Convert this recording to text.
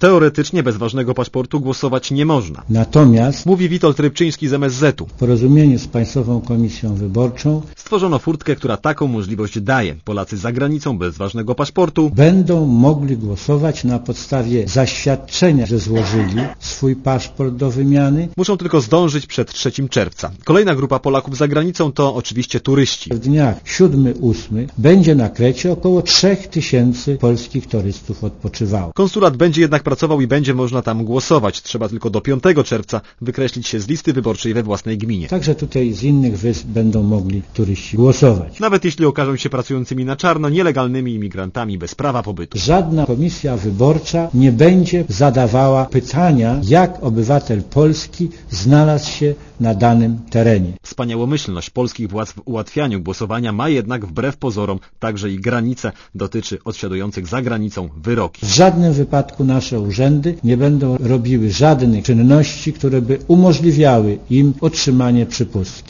teoretycznie bez ważnego paszportu głosować nie można. Natomiast, Mówi Witold Rybczyński z MSZ-u. w porozumieniu z Państwową Komisją Wyborczą Stworzono furtkę, która taką możliwość daje. Polacy za granicą bez ważnego paszportu będą mogli głosować na podstawie zaświadczenia, że złożyli swój paszport do wymiany. muszą tylko zdążyć przed 3 czerwca. Kolejna grupa Polaków za granicą to oczywiście turyści. W dniach 7-8 będzie na Krecie około 3000 polskich turystów odpoczywało. Konsulat będzie jednak pracował i będzie można tam głosować. Trzeba tylko do 5 czerwca wykreślić się z listy wyborczej we własnej gminie. Także tutaj z innych wysp będą mogli turyści głosować. Nawet jeśli okażą się pracującymi na czarno, nielegalnymi imigrantami bez prawa pobytu. Żadna komisja wyborcza nie będzie zadawała pytania, jak obywatel polski znalazł się na danym terenie. Wspaniałomyślność polskich władz w ułatwianiu głosowania ma jednak wbrew pozorom także i granice. Dotyczy odsiadujących za granicą wyroki. W żadnym wypadku nasze urzędy nie będą robiły żadnych czynności, które by umożliwiały im otrzymanie przypustki.